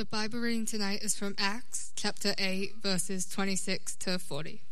The Bible reading tonight is from Acts chapter 8, verses 26 to 40.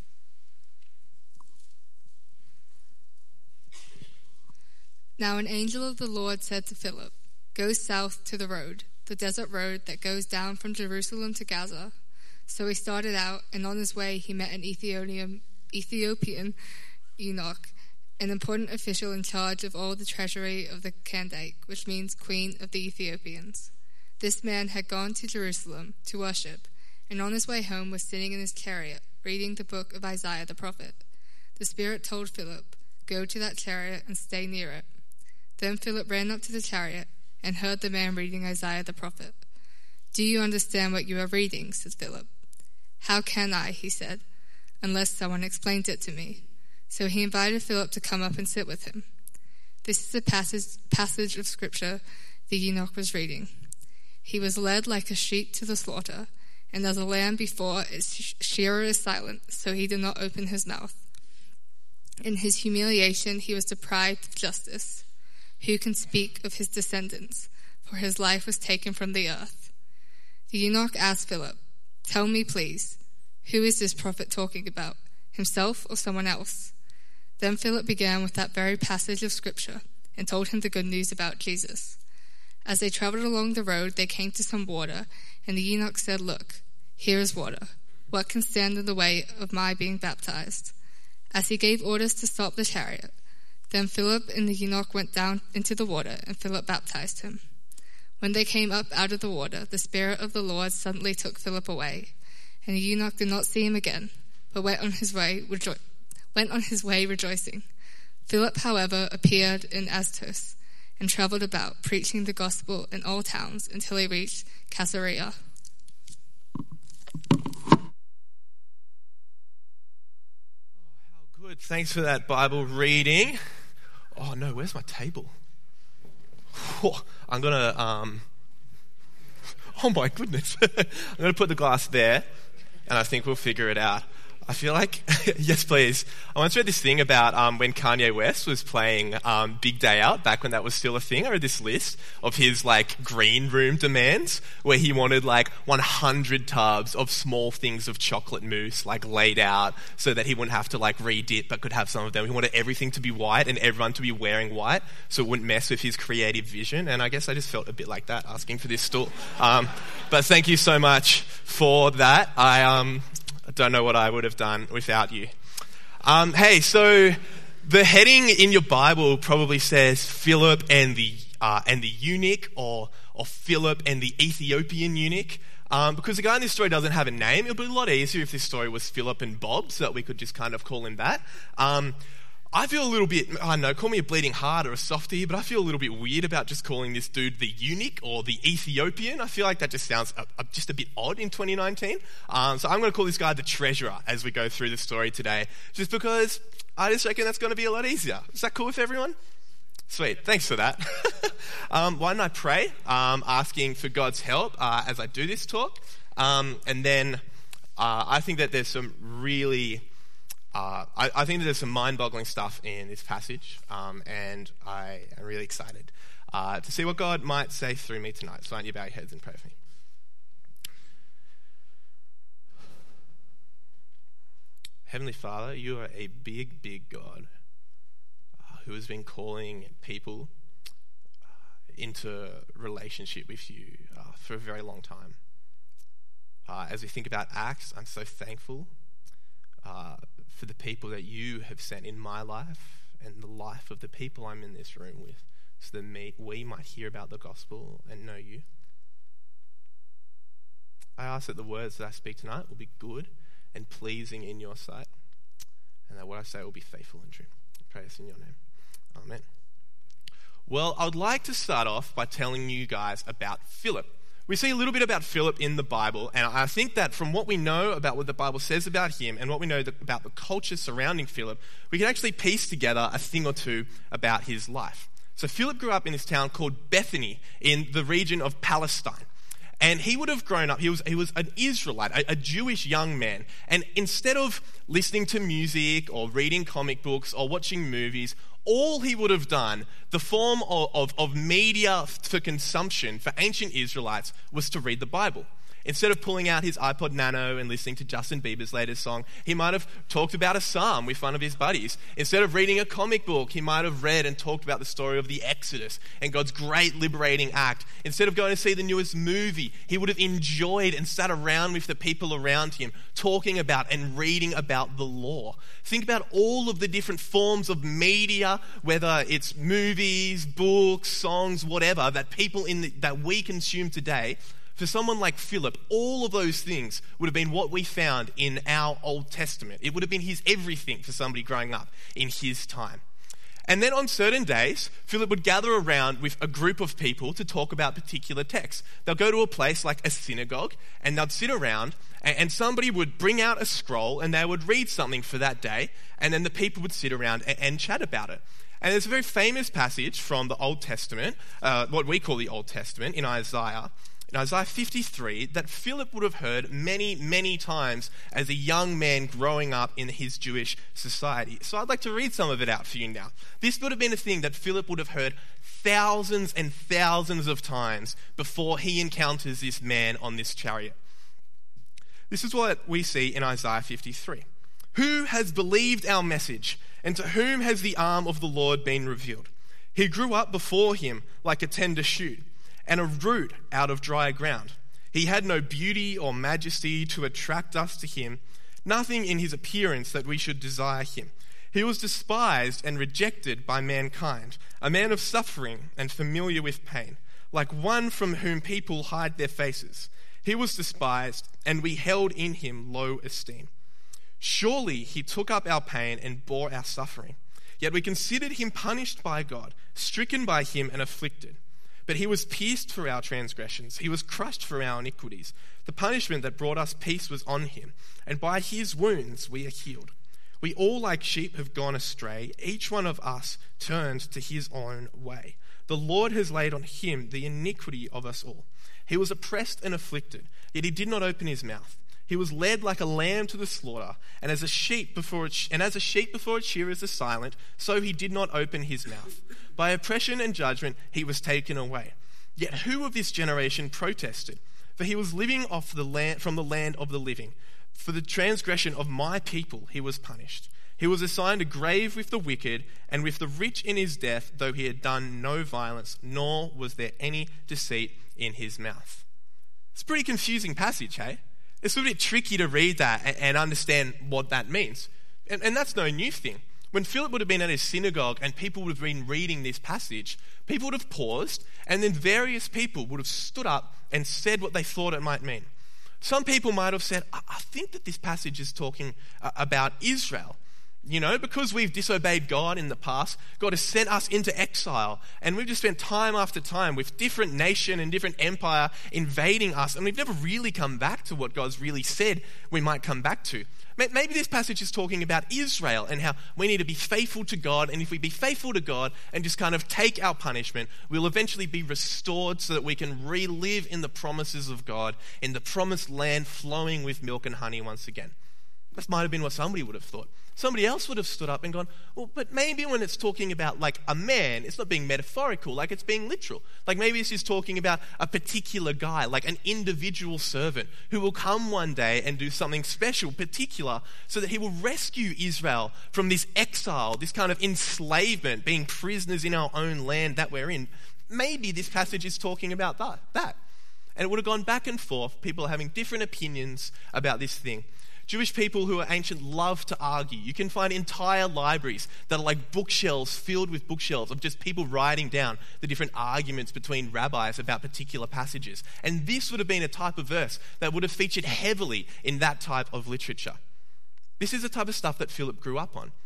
Now an angel of the Lord said to Philip, "Go south to the road, the desert road that goes down from Jerusalem to Gaza." So he started out, and on his way he met an Ethiopian eunuch, an important official in charge of all the treasury of the Kandake, which means Queen of the Ethiopians. This man had gone to Jerusalem to worship, and on his way home was sitting in his chariot, reading the book of Isaiah the prophet. The Spirit told Philip, "Go to that chariot and stay near it." Then Philip ran up to the chariot and heard the man reading Isaiah the prophet. "Do you understand what you are reading?" said Philip. "How can I," he said, "unless someone explains it to me?" So he invited Philip to come up and sit with him. This is a passage of scripture the eunuch was reading. "He was led like a sheep to the slaughter, and as a lamb before its shearer is silent, so he did not open his mouth. In his humiliation he was deprived of justice. Who can speak of his descendants? For his life was taken from the earth." The eunuch asked Philip, "Tell me, please, who is this prophet talking about, himself or someone else?" Then Philip began with that very passage of scripture and told him the good news about Jesus. As they traveled along the road, they came to some water, and the eunuch said, "Look, here is water. What can stand in the way of my being baptized?" As he gave orders to stop the chariot, then Philip and the eunuch went down into the water, and Philip baptized him. When they came up out of the water, the Spirit of the Lord suddenly took Philip away, and the eunuch did not see him again, but went on his way rejoicing. Philip, however, appeared in Azotus, and traveled about, preaching the gospel in all towns until he reached Caesarea. How good. Thanks for that Bible reading. Oh no, where's my table? I'm going to, oh my goodness. I'm going to put the glass there, and I think we'll figure it out. I feel like, yes please. I once read this thing about when Kanye West was playing Big Day Out, back when that was still a thing. I read this list of his green room demands, where he wanted 100 tubs of small things of chocolate mousse laid out so that he wouldn't have to re-dip but could have some of them. He wanted everything to be white and everyone to be wearing white so it wouldn't mess with his creative vision. And I guess I just felt a bit like that asking for this stool. But thank you so much for that. I don't know what I would have done without you. Hey, so the heading in your Bible probably says Philip and the eunuch, or Philip and the Ethiopian eunuch, because the guy in this story doesn't have a name. It would be a lot easier if this story was Philip and Bob, so that we could just kind of call him that. I feel a little bit, I don't know, call me a bleeding heart or a softie, but I feel a little bit weird about just calling this dude the eunuch or the Ethiopian. I feel like that just sounds just a bit odd in 2019. So I'm going to call this guy the treasurer as we go through the story today, just because I just reckon that's going to be a lot easier. Is that cool with everyone? Sweet, thanks for that. Why don't I pray, asking for God's help as I do this talk. And then I think that there's some really... I think that there's some mind-boggling stuff in this passage, and I am really excited to see what God might say through me tonight. So why don't you bow your heads and pray for me. Heavenly Father, you are a big, big God who has been calling people into relationship with you for a very long time. As we think about Acts, I'm so thankful for the people that you have sent in my life and the life of the people I'm in this room with, so that we might hear about the gospel and know you. I ask that the words that I speak tonight will be good and pleasing in your sight, and that what I say will be faithful and true. I pray this in your name. Amen. Well, I would like to start off by telling you guys about Philip. We see a little bit about Philip in the Bible, and I think that from what we know about what the Bible says about him and what we know about the culture surrounding Philip, we can actually piece together a thing or two about his life. So Philip grew up in this town called Bethany in the region of Palestine. And he would have grown up, he was an Israelite, a Jewish young man. And instead of listening to music or reading comic books or watching movies, all he would have done, the form of media for consumption for ancient Israelites, was to read the Bible. Instead of pulling out his iPod Nano and listening to Justin Bieber's latest song, he might have talked about a psalm with one of his buddies. Instead of reading a comic book, he might have read and talked about the story of the Exodus and God's great liberating act. Instead of going to see the newest movie, he would have enjoyed and sat around with the people around him, talking about and reading about the law. Think about all of the different forms of media, whether it's movies, books, songs, whatever, that people that we consume today. For someone like Philip, all of those things would have been what we found in our Old Testament. It would have been his everything for somebody growing up in his time. And then on certain days, Philip would gather around with a group of people to talk about particular texts. They'll go to a place like a synagogue and they'd sit around and somebody would bring out a scroll and they would read something for that day, and then the people would sit around and chat about it. And there's a very famous passage from the Old Testament, what we call the Old Testament, in Isaiah 53, that Philip would have heard many, many times as a young man growing up in his Jewish society. So I'd like to read some of it out for you now. This would have been a thing that Philip would have heard thousands and thousands of times before he encounters this man on this chariot. This is what we see in Isaiah 53. Who has believed our message, and to whom has the arm of the Lord been revealed? He grew up before him like a tender shoot, and a root out of dry ground. He had no beauty or majesty to attract us to him, nothing in his appearance that we should desire him. He was despised and rejected by mankind, a man of suffering and familiar with pain, like one from whom people hide their faces. He was despised, and we held in him low esteem. Surely he took up our pain and bore our suffering. Yet we considered him punished by God, stricken by him and afflicted. But he was pierced for our transgressions. He was crushed for our iniquities. The punishment that brought us peace was on him, and by his wounds we are healed. We all like sheep have gone astray. Each one of us turned to his own way. The Lord has laid on him the iniquity of us all. He was oppressed and afflicted, yet he did not open his mouth. He was led like a lamb to the slaughter, and as a sheep before its shearers is silent, so he did not open his mouth. By oppression and judgment he was taken away. Yet who of this generation protested? For he was living off from the land of the living. For the transgression of my people he was punished. He was assigned a grave with the wicked, and with the rich in his death, though he had done no violence, nor was there any deceit in his mouth. It's a pretty confusing passage, hey? It's a bit tricky to read that and understand what that means. And that's no new thing. When Philip would have been at his synagogue and people would have been reading this passage, people would have paused, and then various people would have stood up and said what they thought it might mean. Some people might have said, I think that this passage is talking about Israel. You know, because we've disobeyed God in the past, God has sent us into exile, and we've just spent time after time with different nation and different empire invading us, and we've never really come back to what God's really said we might come back to. Maybe this passage is talking about Israel and how we need to be faithful to God, and if we be faithful to God and just kind of take our punishment, we'll eventually be restored so that we can relive in the promises of God, in the promised land flowing with milk and honey once again. That might have been what somebody would have thought. Somebody else would have stood up and gone, well, but maybe when it's talking about like a man, it's not being metaphorical, like it's being literal. Like maybe this is talking about a particular guy, like an individual servant who will come one day and do something special, particular, so that he will rescue Israel from this exile, this kind of enslavement, being prisoners in our own land that we're in. Maybe this passage is talking about that. And it would have gone back and forth. People are having different opinions about this thing. Jewish people who are ancient love to argue. You can find entire libraries that are like bookshelves filled with bookshelves of just people writing down the different arguments between rabbis about particular passages. And this would have been a type of verse that would have featured heavily in that type of literature. This is the type of stuff that Philip grew up on.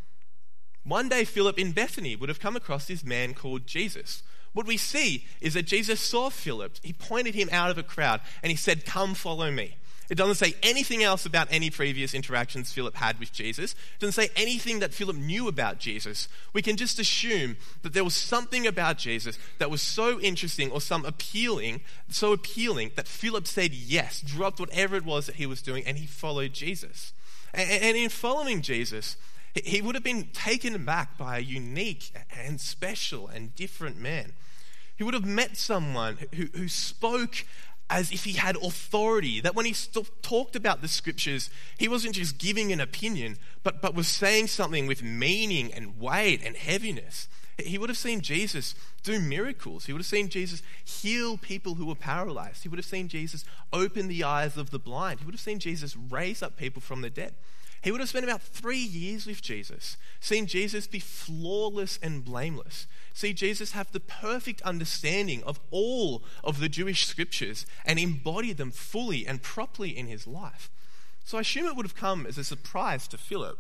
One day Philip in Bethany would have come across this man called Jesus. What we see is that Jesus saw Philip, he pointed him out of a crowd and he said, "Come follow me." It doesn't say anything else about any previous interactions Philip had with Jesus. It doesn't say anything that Philip knew about Jesus. We can just assume that there was something about Jesus that was so interesting or so appealing that Philip said yes, dropped whatever it was that he was doing, and he followed Jesus. And in following Jesus, he would have been taken aback by a unique and special and different man. He would have met someone who spoke as if he had authority, that when he talked about the scriptures, he wasn't just giving an opinion, but was saying something with meaning and weight and heaviness. He would have seen Jesus do miracles. He would have seen Jesus heal people who were paralyzed. He would have seen Jesus open the eyes of the blind. He would have seen Jesus raise up people from the dead. He would have spent about 3 years with Jesus, seen Jesus be flawless and blameless, see Jesus have the perfect understanding of all of the Jewish scriptures and embody them fully and properly in his life. So I assume it would have come as a surprise to Philip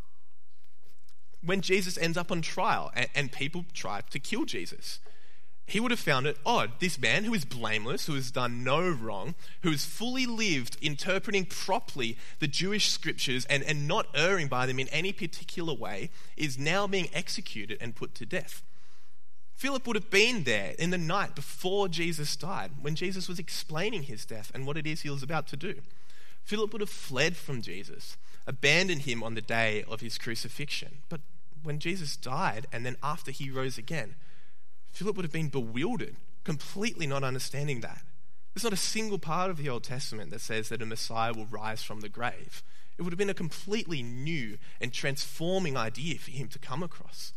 when Jesus ends up on trial and people try to kill Jesus. He would have found it odd. This man who is blameless, who has done no wrong, who has fully lived interpreting properly the Jewish scriptures and not erring by them in any particular way, is now being executed and put to death. Philip would have been there in the night before Jesus died, when Jesus was explaining his death and what it is he was about to do. Philip would have fled from Jesus, abandoned him on the day of his crucifixion. But when Jesus died and then after he rose again, Philip would have been bewildered, completely not understanding that. There's not a single part of the Old Testament that says that a Messiah will rise from the grave. It would have been a completely new and transforming idea for him to come across.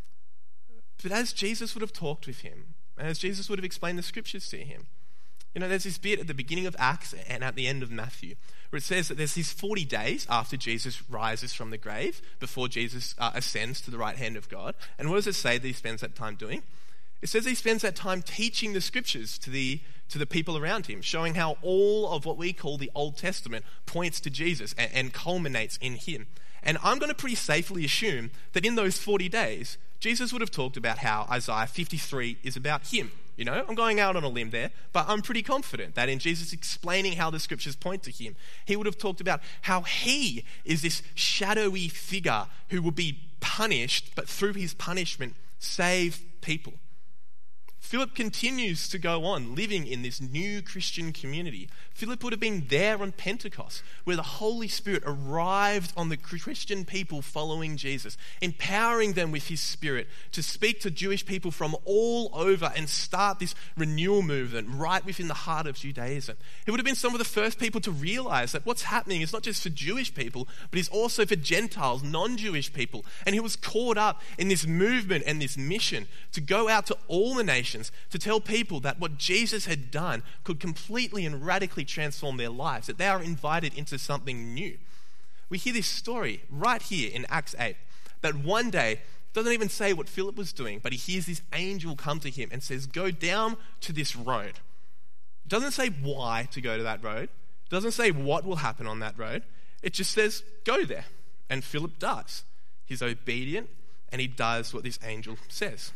But as Jesus would have talked with him, and as Jesus would have explained the scriptures to him, there's this bit at the beginning of Acts and at the end of Matthew where it says that there's these 40 days after Jesus rises from the grave, before Jesus ascends to the right hand of God. And what does it say that he spends that time doing? It says he spends that time teaching the scriptures to the people around him, showing how all of what we call the Old Testament points to Jesus and culminates in him. And I'm going to pretty safely assume that in those 40 days, Jesus would have talked about how Isaiah 53 is about him. I'm going out on a limb there, but I'm pretty confident that in Jesus explaining how the scriptures point to him, he would have talked about how he is this shadowy figure who will be punished, but through his punishment, save people. Philip continues to go on living in this new Christian community. Philip would have been there on Pentecost, where the Holy Spirit arrived on the Christian people following Jesus, empowering them with his Spirit to speak to Jewish people from all over and start this renewal movement right within the heart of Judaism. He would have been some of the first people to realize that what's happening is not just for Jewish people, but is also for Gentiles, non-Jewish people. And he was caught up in this movement and this mission to go out to all the nations, to tell people that what Jesus had done could completely and radically transform their lives, that they are invited into something new. We hear this story right here in Acts 8, that one day, doesn't even say what Philip was doing, but he hears this angel come to him and says, go down to this road. It doesn't say why to go to that road. It doesn't say what will happen on that road. It just says, go there. And Philip does. He's obedient and he does what this angel says.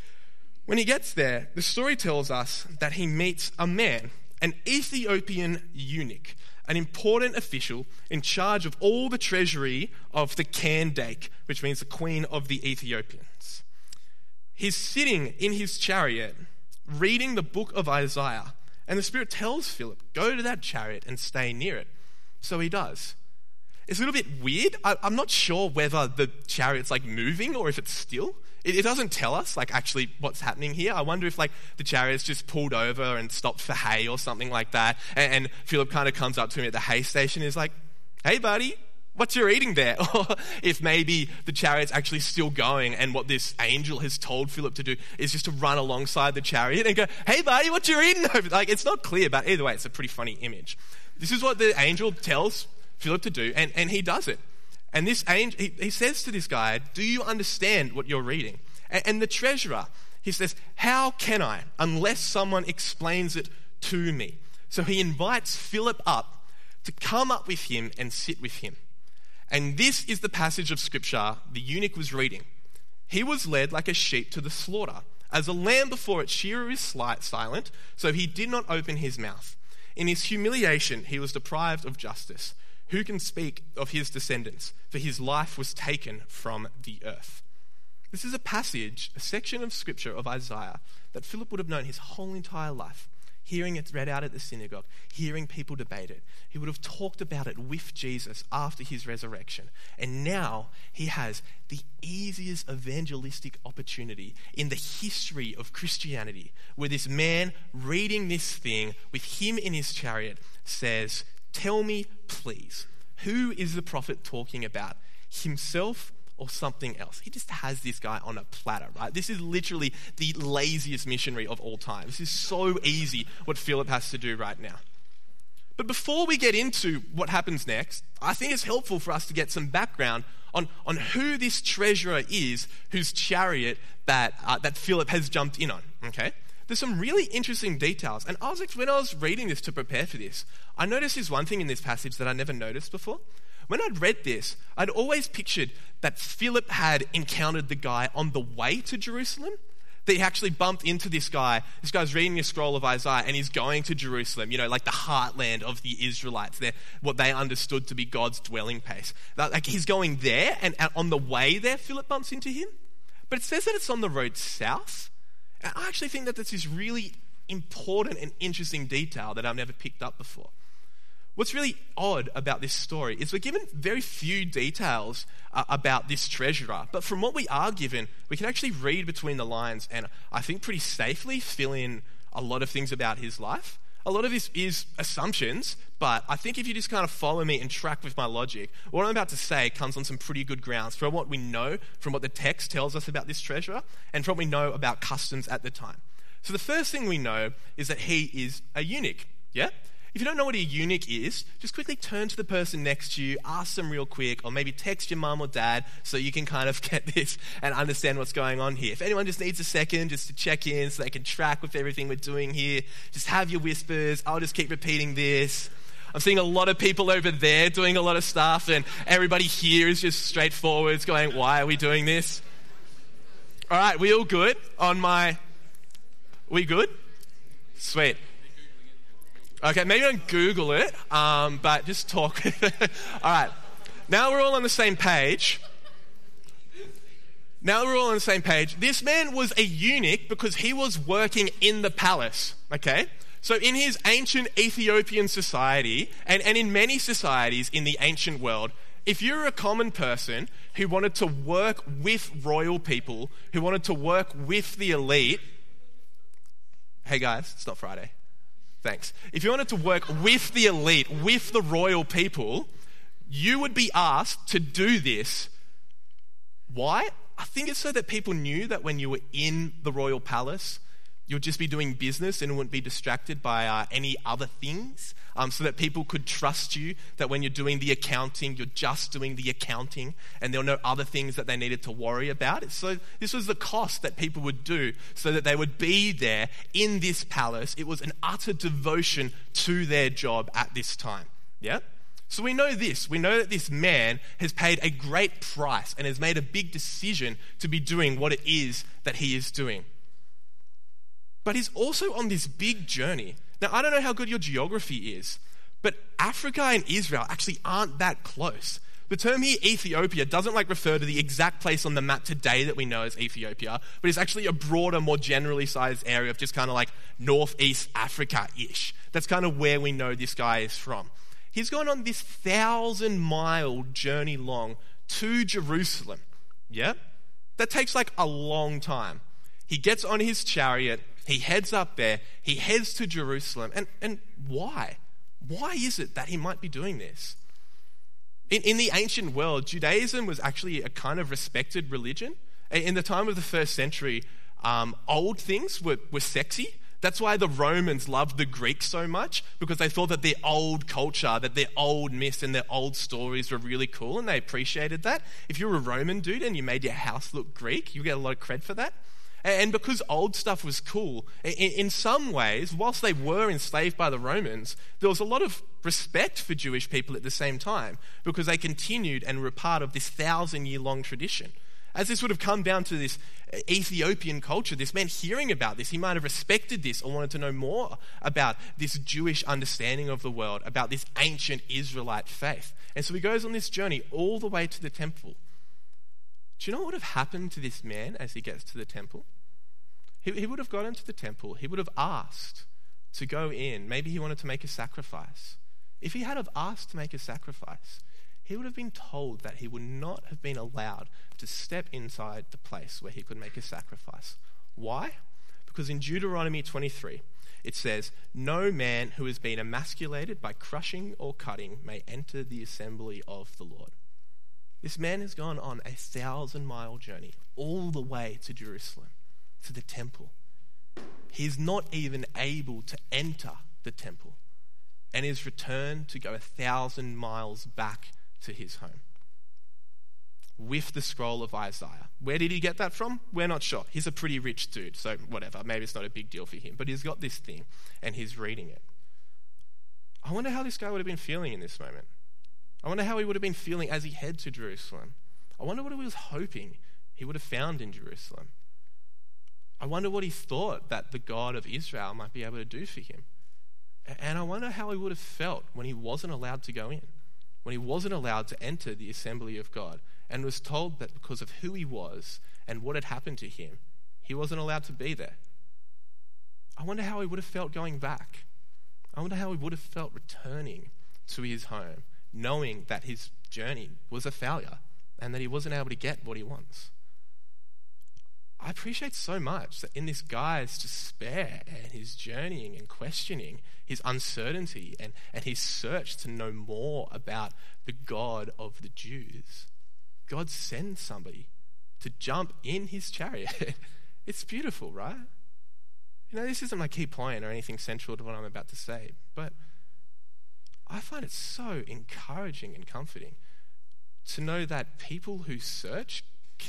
When he gets there, the story tells us that he meets a man, an Ethiopian eunuch, an important official in charge of all the treasury of the Kandake, which means the queen of the Ethiopians. He's sitting in his chariot reading the book of Isaiah, and the Spirit tells Philip, go to that chariot and stay near it. So he does. It's a little bit weird. I'm not sure whether the chariot's moving or if it's still. It doesn't tell us actually what's happening here. I wonder if the chariot's just pulled over and stopped for hay or something like that. And Philip kind of comes up to him at the hay station and is like, hey buddy, what you eating there? Or if maybe the chariot's actually still going and what this angel has told Philip to do is just to run alongside the chariot and go, hey buddy, what you eating over? It's not clear, but either way, it's a pretty funny image. This is what the angel tells Philip to do, and he does it. And this angel, he says to this guy, do you understand what you're reading? And the treasurer, he says, how can I, unless someone explains it to me? So he invites Philip up to come up with him and sit with him. And this is the passage of scripture the eunuch was reading. He was led like a sheep to the slaughter. As a lamb before its shearer is silent, so he did not open his mouth. In his humiliation, he was deprived of justice. Who can speak of his descendants? For his life was taken from the earth. This is a passage, a section of scripture of Isaiah that Philip would have known his whole entire life. Hearing it read out at the synagogue, hearing people debate it. He would have talked about it with Jesus after his resurrection. And now he has the easiest evangelistic opportunity in the history of Christianity, where this man reading this thing with him in his chariot says, "Tell me, please, who is the prophet talking about? Himself or something else?" He just has this guy on a platter, right? This is literally the laziest missionary of all time. This is so easy what Philip has to do right now. But before we get into what happens next, I think it's helpful for us to get some background on who this treasurer is whose chariot that Philip has jumped in on, okay? There's some really interesting details. And when I was reading this to prepare for this, I noticed this one thing in this passage that I never noticed before. When I'd read this, I'd always pictured that Philip had encountered the guy on the way to Jerusalem, that he actually bumped into this guy. This guy's reading a scroll of Isaiah and he's going to Jerusalem, like the heartland of the Israelites, what they understood to be God's dwelling place. Like he's going there, and on the way there, Philip bumps into him. But it says that it's on the road south. And I actually think that that's this really important and interesting detail that I've never picked up before. What's really odd about this story is we're given very few details about this treasurer, but from what we are given, we can actually read between the lines and I think pretty safely fill in a lot of things about his life. A lot of this is assumptions, but I think if you just kind of follow me and track with my logic, what I'm about to say comes on some pretty good grounds from what we know, from what the text tells us about this treasurer, and from what we know about customs at the time. So the first thing we know is that he is a eunuch, yeah? If you don't know what a eunuch is, just quickly turn to the person next to you, ask them real quick, or maybe text your mum or dad so you can kind of get this and understand what's going on here. If anyone just needs a second just to check in so they can track with everything we're doing here, just have your whispers. I'll just keep repeating this. I'm seeing a lot of people over there doing a lot of stuff, and everybody here is just straightforward going, why are we doing this? All right, we all good we good? Sweet. Okay, maybe don't Google it, but just talk. All right, now we're all on the same page. This man was a eunuch because he was working in the palace, okay? So in his ancient Ethiopian society, and in many societies in the ancient world, if you're a common person who wanted to work with royal people, who wanted to work with the elite, hey guys, it's not Friday. Thanks. If you wanted to work with the elite, with the royal people, you would be asked to do this. Why? I think it's so that people knew that when you were in the royal palace, you would just be doing business and wouldn't be distracted by any other things, so that people could trust you, that when you're doing the accounting, you're just doing the accounting and there were no other things that they needed to worry about. So this was the cost that people would do so that they would be there in this palace. It was an utter devotion to their job at this time. Yeah? So we know this. We know that this man has paid a great price and has made a big decision to be doing what it is that he is doing. But he's also on this big journey. Now, I don't know how good your geography is, but Africa and Israel actually aren't that close. The term here, Ethiopia, doesn't refer to the exact place on the map today that we know as Ethiopia, but it's actually a broader, more generally sized area of just kind of northeast Africa-ish. That's kind of where we know this guy is from. He's gone on this 1,000-mile journey long to Jerusalem. Yeah? That takes a long time. He gets on his chariot, he heads up there, he heads to Jerusalem. And why? Why is it that he might be doing this? In the ancient world, Judaism was actually a kind of respected religion. In the time of the first century, old things were sexy. That's why the Romans loved the Greeks so much, because they thought that their old culture, that their old myths and their old stories were really cool, and they appreciated that. If you were a Roman dude and you made your house look Greek, you get a lot of cred for that. And because old stuff was cool, in some ways, whilst they were enslaved by the Romans, there was a lot of respect for Jewish people at the same time, because they continued and were part of this 1,000-year-long tradition. As this would have come down to this Ethiopian culture, this man hearing about this, he might have respected this or wanted to know more about this Jewish understanding of the world, about this ancient Israelite faith. And so he goes on this journey all the way to the temple. Do you know what would have happened to this man as he gets to the temple? He would have got into the temple. He would have asked to go in. Maybe he wanted to make a sacrifice. If he had have asked to make a sacrifice, he would have been told that he would not have been allowed to step inside the place where he could make a sacrifice. Why? Because in Deuteronomy 23, it says, "No man who has been emasculated by crushing or cutting may enter the assembly of the Lord." This man has gone on a 1,000-mile journey all the way to Jerusalem, to the temple. He is not even able to enter the temple and is returned to go 1,000 miles back to his home with the scroll of Isaiah. Where did he get that from? We're not sure. He's a pretty rich dude, so whatever. Maybe it's not a big deal for him, but he's got this thing and he's reading it. I wonder how this guy would have been feeling in this moment. I wonder how he would have been feeling as he head to Jerusalem. I wonder what he was hoping he would have found in Jerusalem. I wonder what he thought that the God of Israel might be able to do for him. And I wonder how he would have felt when he wasn't allowed to go in, when he wasn't allowed to enter the assembly of God, and was told that because of who he was and what had happened to him, he wasn't allowed to be there. I wonder how he would have felt going back. I wonder how he would have felt returning to his home, knowing that his journey was a failure and that he wasn't able to get what he wants. I appreciate so much that in this guy's despair and his journeying and questioning, his uncertainty and his search to know more about the God of the Jews, God sends somebody to jump in his chariot. It's beautiful, right? You know, this isn't my key point or anything central to what I'm about to say, but I find it so encouraging and comforting to know that people who search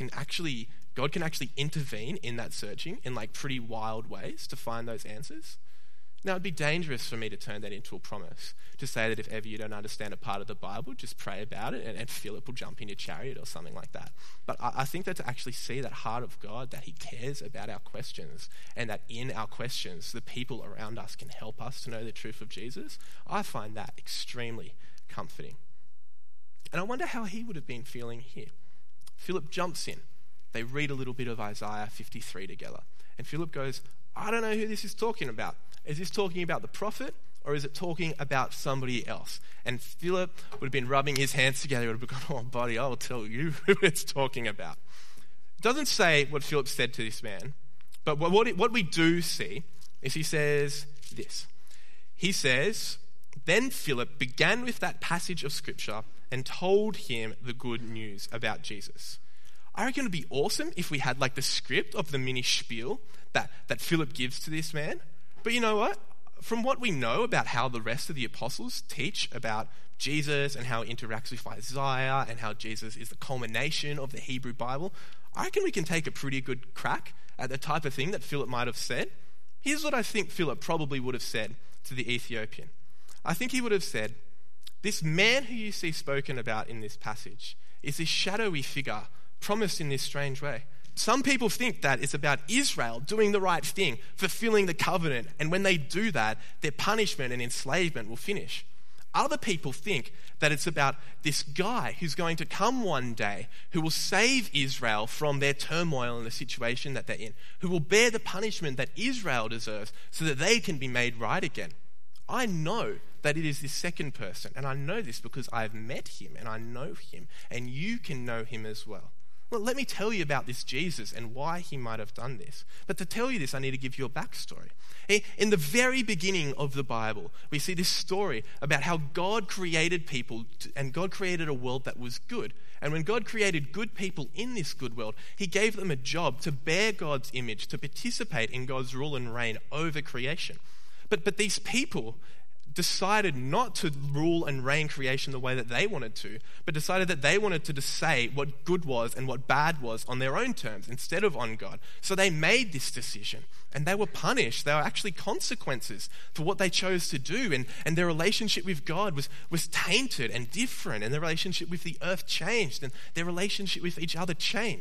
God can actually intervene in that searching in like pretty wild ways to find those answers. Now, it'd be dangerous for me to turn that into a promise, to say that if ever you don't understand a part of the Bible, just pray about it and Philip will jump in your chariot or something like that. But I think that to actually see that heart of God, that he cares about our questions and that in our questions, the people around us can help us to know the truth of Jesus, I find that extremely comforting. And I wonder how he would have been feeling here. Philip jumps in. They read a little bit of Isaiah 53 together. And Philip goes, I don't know who this is talking about. Is this talking about the prophet or is it talking about somebody else? And Philip would have been rubbing his hands together. He would have gone, oh, buddy, I will tell you who it's talking about. It doesn't say what Philip said to this man, but what we do see is he says this. He says, then Philip began with that passage of scripture and told him the good news about Jesus. I reckon it'd be awesome if we had like the script of the mini spiel that Philip gives to this man. But you know what? From what we know about how the rest of the apostles teach about Jesus and how it interacts with Isaiah and how Jesus is the culmination of the Hebrew Bible, I reckon we can take a pretty good crack at the type of thing that Philip might have said. Here's what I think Philip probably would have said to the Ethiopian. I think he would have said, this man who you see spoken about in this passage is this shadowy figure promised in this strange way. Some people think that it's about Israel doing the right thing, fulfilling the covenant, and when they do that, their punishment and enslavement will finish. Other people think that it's about this guy who's going to come one day who will save Israel from their turmoil and the situation that they're in, who will bear the punishment that Israel deserves so that they can be made right again. I know that it is this second person, and I know this because I've met him and I know him, and you can know him as well. Well, let me tell you about this Jesus and why he might have done this. But to tell you this, I need to give you a backstory. In the very beginning of the Bible, we see this story about how God created people and God created a world that was good. And when God created good people in this good world, he gave them a job to bear God's image, to participate in God's rule and reign over creation. But these people decided not to rule and reign creation the way that they wanted to, but decided that they wanted to say what good was and what bad was on their own terms instead of on God. So they made this decision and they were punished. There were actually consequences for what they chose to do, and their relationship with God was tainted and different, and their relationship with the earth changed, and their relationship with each other changed.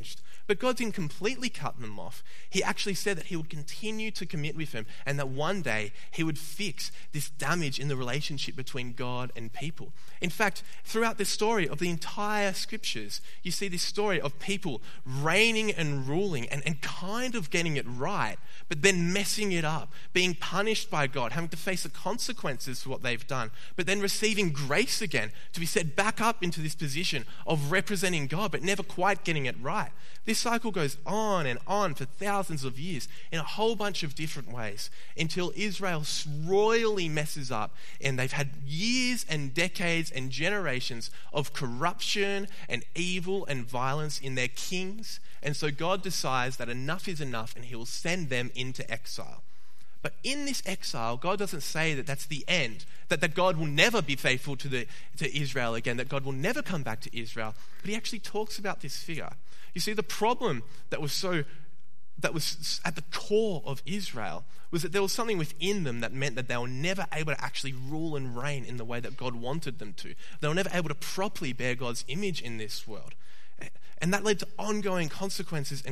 But God didn't completely cut them off. He actually said that he would continue to commit with them and that one day he would fix this damage in the relationship between God and people. In fact, throughout the story of the entire scriptures, you see this story of people reigning and ruling and kind of getting it right, but then messing it up, being punished by God, having to face the consequences for what they've done, but then receiving grace again to be set back up into this position of representing God, but never quite getting it right. This cycle goes on and on for thousands of years in a whole bunch of different ways until Israel royally messes up and they've had years and decades and generations of corruption and evil and violence in their kings. And so God decides that enough is enough and he will send them into exile. But in this exile, God doesn't say that that's the end, that God will never be faithful to Israel again, that God will never come back to Israel. But he actually talks about this figure. You see, the problem that was at the core of Israel was that there was something within them that meant that they were never able to actually rule and reign in the way that God wanted them to. They were never able to properly bear God's image in this world. And that led to ongoing consequences.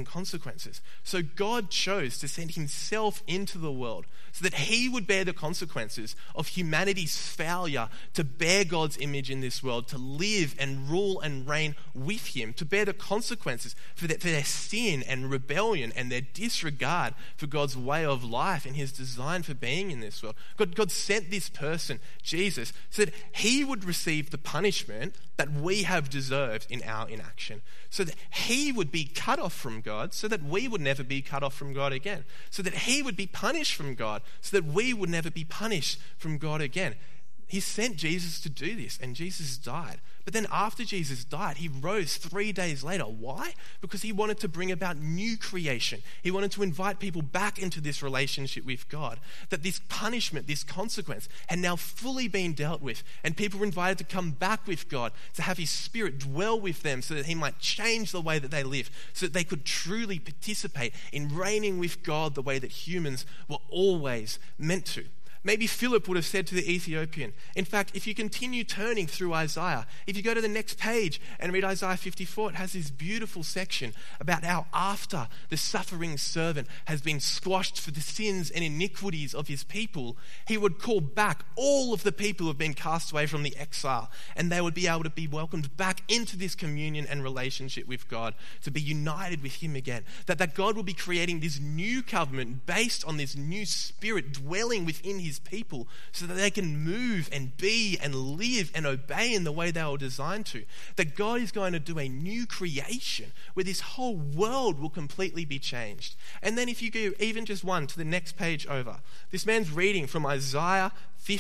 So God chose to send himself into the world so that he would bear the consequences of humanity's failure to bear God's image in this world, to live and rule and reign with him, to bear the consequences for their sin and rebellion and their disregard for God's way of life and his design for being in this world. God sent this person, Jesus, so that he would receive the punishment that we have deserved in our inaction, so that he would be cut off from God, so that we would never be cut off from God again, so that he would be punished from God, so that we would never be punished from God again. He sent Jesus to do this, and Jesus died. But then after Jesus died, he rose 3 days later. Why? Because he wanted to bring about new creation. He wanted to invite people back into this relationship with God. That this punishment, this consequence, had now fully been dealt with. And people were invited to come back with God, to have his Spirit dwell with them so that he might change the way that they live, so that they could truly participate in reigning with God the way that humans were always meant to. Maybe Philip would have said to the Ethiopian. In fact, if you continue turning through Isaiah, if you go to the next page and read Isaiah 54, it has this beautiful section about how after the suffering servant has been squashed for the sins and iniquities of his people, he would call back all of the people who have been cast away from the exile, and they would be able to be welcomed back into this communion and relationship with God, to be united with him again. That God will be creating this new covenant based on this new Spirit dwelling within his people, so that they can move and be and live and obey in the way they were designed to. That God is going to do a new creation where this whole world will completely be changed. And then if you go even just one to the next page over, this man's reading from Isaiah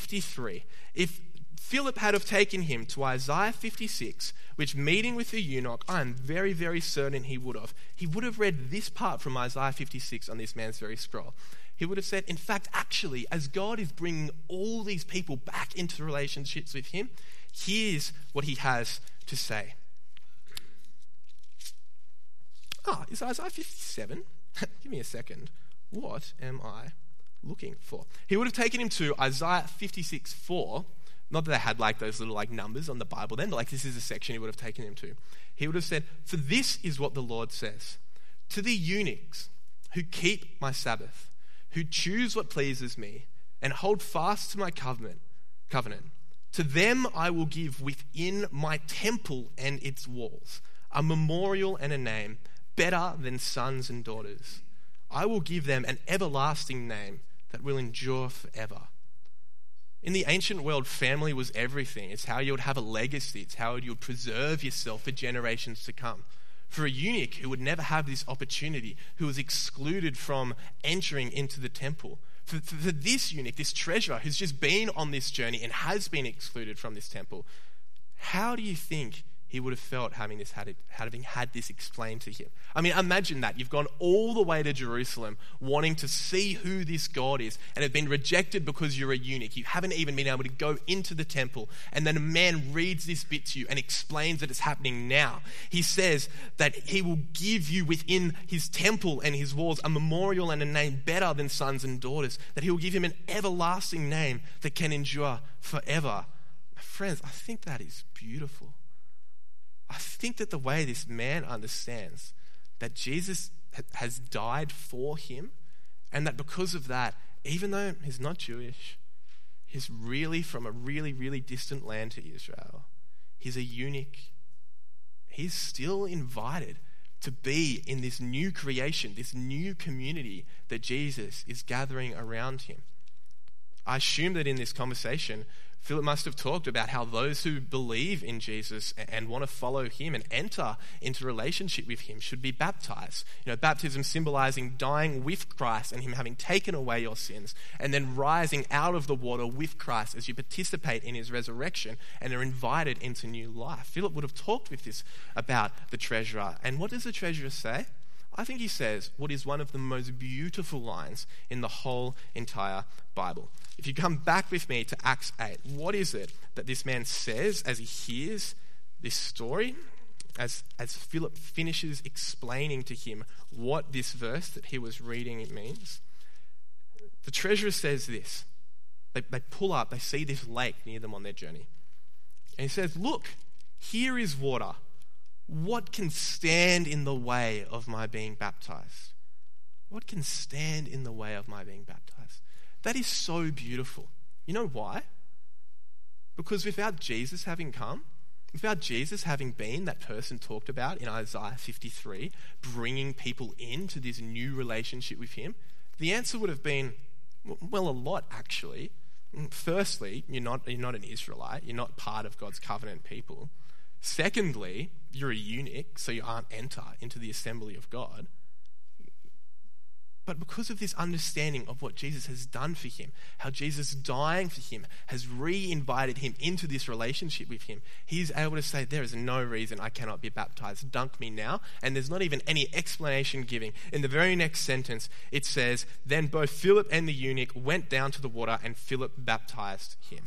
53. If Philip had have taken him to Isaiah 56, which meeting with the eunuch, I am very, very certain he would have. He would have read this part from Isaiah 56 on this man's very scroll. He would have said, in fact, actually, as God is bringing all these people back into relationships with him, here's what he has to say. Is Isaiah 57? Give me a second. What am I looking for? He would have taken him to Isaiah 56:4. Not that they had like those little like numbers on the Bible then, but like this is a section he would have taken him to. He would have said, for this is what the Lord says, to the eunuchs who keep my Sabbath, who choose what pleases me, and hold fast to my covenant. To them I will give within my temple and its walls a memorial and a name better than sons and daughters. I will give them an everlasting name that will endure forever. In the ancient world, family was everything. It's how you would have a legacy. It's how you would preserve yourself for generations to come. For a eunuch who would never have this opportunity, who was excluded from entering into the temple, for this eunuch, this treasurer who's just been on this journey and has been excluded from this temple, how do you think he would have felt having had this explained to him? I mean, imagine that. You've gone all the way to Jerusalem wanting to see who this God is and have been rejected because you're a eunuch. You haven't even been able to go into the temple. And then a man reads this bit to you and explains that it's happening now. He says that he will give you within his temple and his walls a memorial and a name better than sons and daughters. That he will give him an everlasting name that can endure forever. Friends, I think that is beautiful. I think that the way this man understands that Jesus has died for him, and that because of that, even though he's not Jewish, he's really from a really, really distant land to Israel, he's a eunuch, he's still invited to be in this new creation, this new community that Jesus is gathering around him. I assume that in this conversation, Philip must have talked about how those who believe in Jesus and want to follow him and enter into relationship with him should be baptized. Baptism symbolizing dying with Christ and him having taken away your sins, and then rising out of the water with Christ as you participate in his resurrection and are invited into new life. Philip would have talked with this about the treasurer. And what does the treasurer say? I think he says what is one of the most beautiful lines in the whole entire Bible. If you come back with me to Acts 8, what is it that this man says as he hears this story, as Philip finishes explaining to him what this verse that he was reading means? The treasurer says this. They pull up, they see this lake near them on their journey. And he says, "Look, here is water. What can stand in the way of my being baptized?" What can stand in the way of my being baptized? That is so beautiful. You know why? Because without Jesus having come, without Jesus having been that person talked about in Isaiah 53, bringing people into this new relationship with him, the answer would have been, well, a lot actually. Firstly, you're not an Israelite. You're not part of God's covenant people. Secondly, you're a eunuch, so you aren't enter into the assembly of God. But because of this understanding of what Jesus has done for him, how Jesus dying for him has re-invited him into this relationship with him, he's able to say, there is no reason I cannot be baptized. Dunk me now. And there's not even any explanation giving. In the very next sentence, it says, then both Philip and the eunuch went down to the water and Philip baptized him.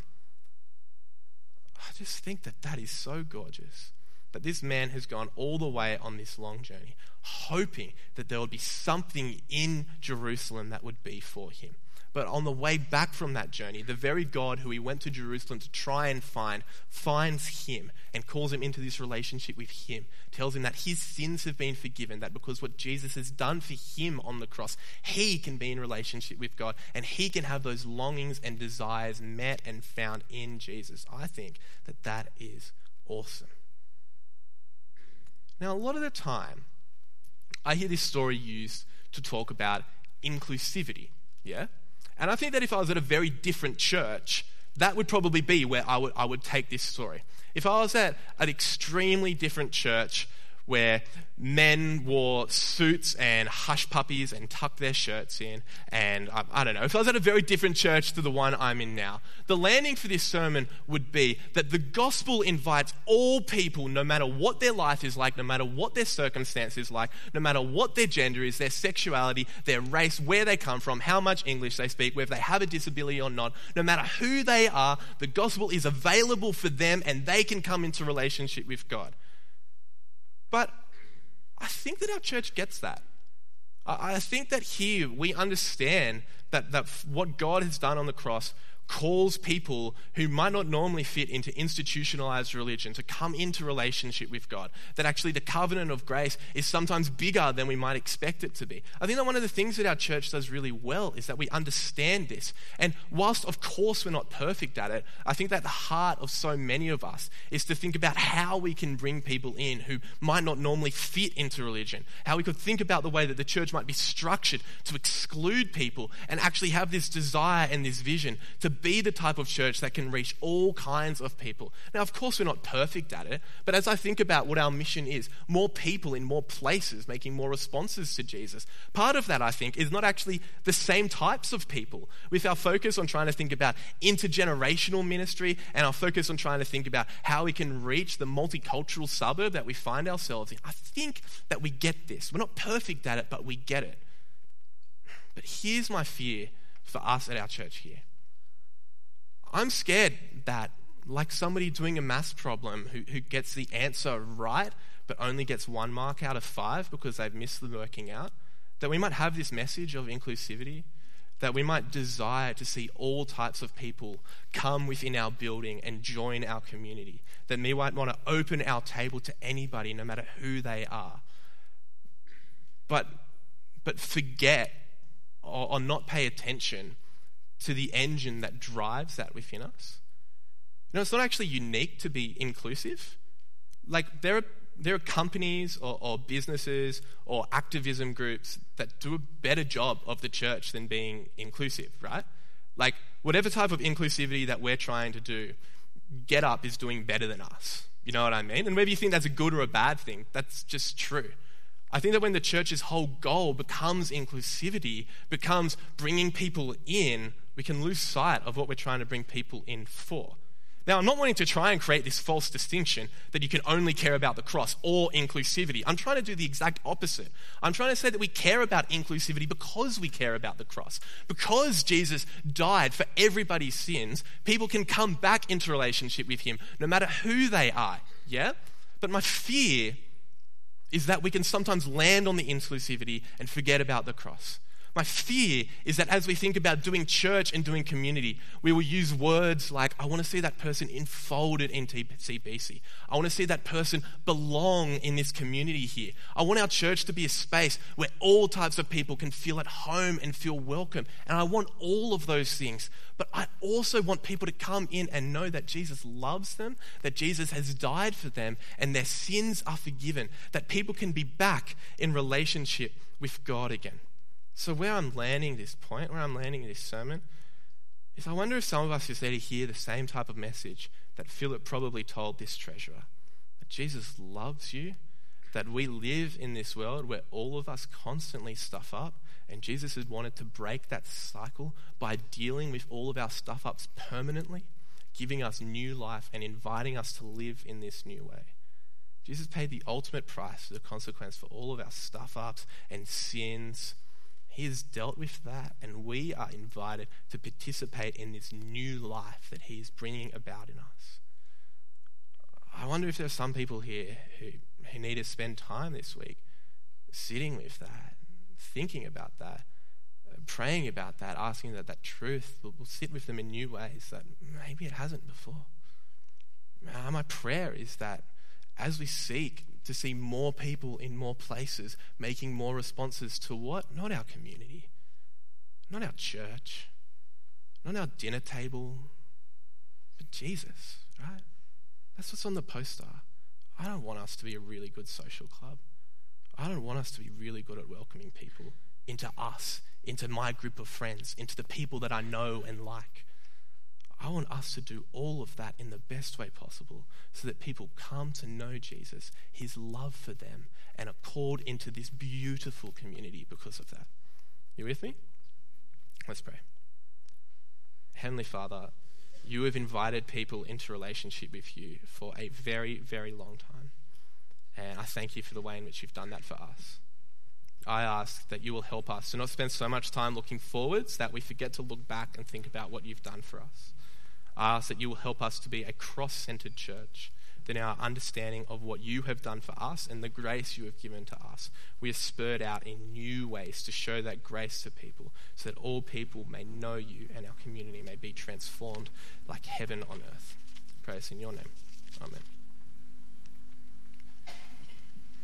I just think that is so gorgeous. That this man has gone all the way on this long journey, hoping that there would be something in Jerusalem that would be for him. But on the way back from that journey, the very God who he went to Jerusalem to try and find, finds him and calls him into this relationship with him, tells him that his sins have been forgiven, that because what Jesus has done for him on the cross, he can be in relationship with God and he can have those longings and desires met and found in Jesus. I think that is awesome. Now, a lot of the time, I hear this story used to talk about inclusivity, yeah? And I think that if I was at a very different church, that would probably be where I would take this story. If I was at an extremely different church where men wore suits and hush puppies and tucked their shirts in, and I don't know, if I was at a very different church to the one I'm in now, the landing for this sermon would be that the gospel invites all people, no matter what their life is like, no matter what their circumstance is like, no matter what their gender is, their sexuality, their race, where they come from, how much English they speak, whether they have a disability or not, no matter who they are, the gospel is available for them and they can come into relationship with God. But I think that our church gets that. I think that here we understand that what God has done on the cross calls people who might not normally fit into institutionalized religion to come into relationship with God. That actually the covenant of grace is sometimes bigger than we might expect it to be. I think that one of the things that our church does really well is that we understand this. And whilst of course we're not perfect at it, I think that the heart of so many of us is to think about how we can bring people in who might not normally fit into religion. How we could think about the way that the church might be structured to exclude people and actually have this desire and this vision to be the type of church that can reach all kinds of people. Now, of course, we're not perfect at it, but as I think about what our mission is, more people in more places making more responses to Jesus, part of that, I think, is not actually the same types of people. With our focus on trying to think about intergenerational ministry and our focus on trying to think about how we can reach the multicultural suburb that we find ourselves in, I think that we get this. We're not perfect at it, but we get it. But here's my fear for us at our church here. I'm scared that, like somebody doing a maths problem who gets the answer right, but only gets 1 mark out of 5 because they've missed the working out, that we might have this message of inclusivity, that we might desire to see all types of people come within our building and join our community, that we might want to open our table to anybody, no matter who they are. but forget or not pay attention to the engine that drives that within us. It's not actually unique to be inclusive. Like there are companies or businesses or activism groups that do a better job of the church than being inclusive, right? Like whatever type of inclusivity that we're trying to do, Get Up is doing better than us. You know what I mean? And whether you think that's a good or a bad thing, that's just true. I think that when the church's whole goal becomes inclusivity, becomes bringing people in, we can lose sight of what we're trying to bring people in for. Now, I'm not wanting to try and create this false distinction that you can only care about the cross or inclusivity. I'm trying to do the exact opposite. I'm trying to say that we care about inclusivity because we care about the cross. Because Jesus died for everybody's sins, people can come back into relationship with him no matter who they are, yeah? But my fear is that we can sometimes land on the inclusivity and forget about the cross. My fear is that as we think about doing church and doing community, we will use words like, I want to see that person enfolded in CBC. I want to see that person belong in this community here. I want our church to be a space where all types of people can feel at home and feel welcome. And I want all of those things. But I also want people to come in and know that Jesus loves them, that Jesus has died for them, and their sins are forgiven, that people can be back in relationship with God again. So where I'm landing this point, where I'm landing this sermon, is I wonder if some of us is there to hear the same type of message that Philip probably told this treasurer. That Jesus loves you, that we live in this world where all of us constantly stuff up, and Jesus has wanted to break that cycle by dealing with all of our stuff ups permanently, giving us new life and inviting us to live in this new way. Jesus paid the ultimate price, the consequence for all of our stuff ups and sins. He has dealt with that, and we are invited to participate in this new life that he is bringing about in us. I wonder if there are some people here who need to spend time this week sitting with that, thinking about that, praying about that, asking that truth will sit with them in new ways that maybe it hasn't before. My prayer is that as we seek to see more people in more places making more responses to what? Not our community, not our church, not our dinner table, but Jesus, right? That's what's on the poster. I don't want us to be a really good social club. I don't want us to be really good at welcoming people into us, into my group of friends, into the people that I know and like. I want us to do all of that in the best way possible so that people come to know Jesus, his love for them, and are called into this beautiful community because of that. You with me? Let's pray. Heavenly Father, you have invited people into relationship with you for a very, very long time. And I thank you for the way in which you've done that for us. I ask that you will help us to not spend so much time looking forwards that we forget to look back and think about what you've done for us. I ask that you will help us to be a cross-centered church, that in our understanding of what you have done for us and the grace you have given to us, we are spurred out in new ways to show that grace to people so that all people may know you and our community may be transformed like heaven on earth. Praise in your name. Amen.